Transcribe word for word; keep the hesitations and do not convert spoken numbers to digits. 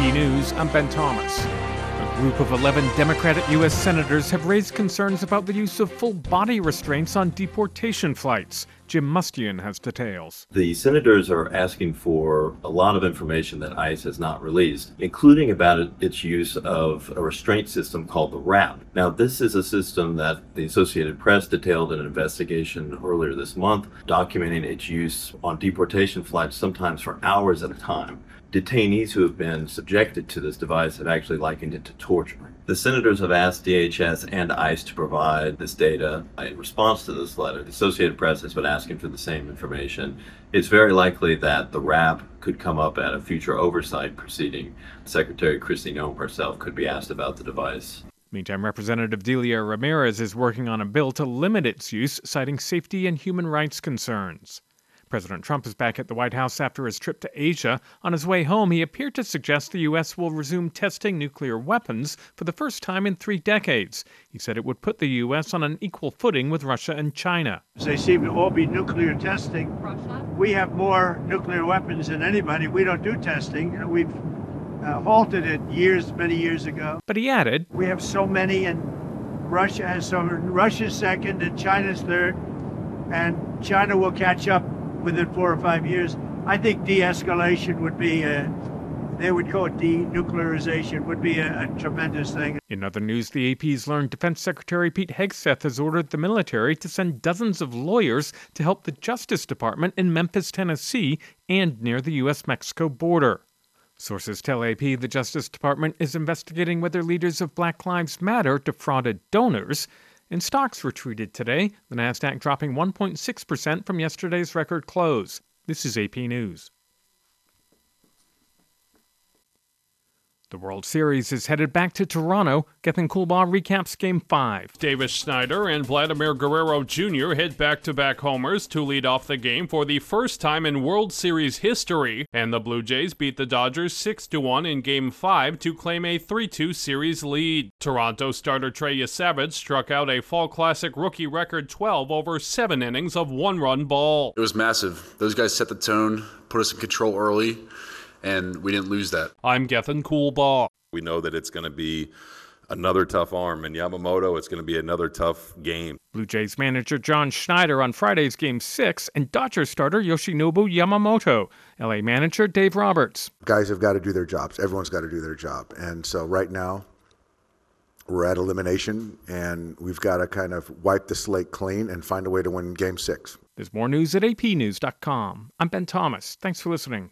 P News, I'm Ben Thomas. A group of eleven Democratic U S senators have raised concerns about the use of full-body restraints on deportation flights. Jim Mustian has details. The senators are asking for a lot of information that ICE has not released, including about it, its use of a restraint system called the RAP. Now, this is a system that the Associated Press detailed in an investigation earlier this month, documenting its use on deportation flights sometimes for hours at a time. Detainees who have been subjected to this device have actually likened it to torture. The senators have asked D H S and ICE to provide this data. In response to this letter, the Associated Press has been asking for the same information. It's very likely that the RAP could come up at a future oversight proceeding. Secretary Kristi Noem herself could be asked about the device. Meantime, Representative Delia Ramirez is working on a bill to limit its use, citing safety and human rights concerns. President Trump is back at the White House after his trip to Asia. On his way home, he appeared to suggest the U S will resume testing nuclear weapons for the first time in three decades. He said it would put the U S on an equal footing with Russia and China. They seem to all be nuclear testing. Russia? We have more nuclear weapons than anybody. We don't do testing. You know, we've uh, halted it years, many years ago. But he added, we have so many, and Russia has so Russia's second and China's third, and China will catch up within four or five years. I think de-escalation would be, a, they would call it denuclearization, would be a, a tremendous thing. In other news, the A P's learned Defense Secretary Pete Hegseth has ordered the military to send dozens of lawyers to help the Justice Department in Memphis, Tennessee, and near the U S Mexico border. Sources tell A P the Justice Department is investigating whether leaders of Black Lives Matter defrauded donors. And stocks retreated today, the Nasdaq dropping one point six percent from yesterday's record close. This is A P News. The World Series is headed back to Toronto. Gethin Coolbaugh recaps Game five. Davis Schneider and Vladimir Guerrero Junior hit back-to-back homers to lead off the game for the first time in World Series history, and the Blue Jays beat the Dodgers six to one in Game five to claim a three two series lead. Toronto starter Trey Yesavage struck out a Fall Classic rookie record twelve over seven innings of one-run ball. It was massive. Those guys set the tone, put us in control early, and we didn't lose that. I'm Gethin Coolbaugh. We know that it's going to be another tough arm, and Yamamoto, it's going to be another tough game. Blue Jays manager John Schneider on Friday's Game six, and Dodgers starter Yoshinobu Yamamoto. L A manager Dave Roberts. Guys have got to do their jobs. Everyone's got to do their job. And so right now, we're at elimination, and we've got to kind of wipe the slate clean and find a way to win Game six. There's more news at A P news dot com. I'm Ben Thomas. Thanks for listening.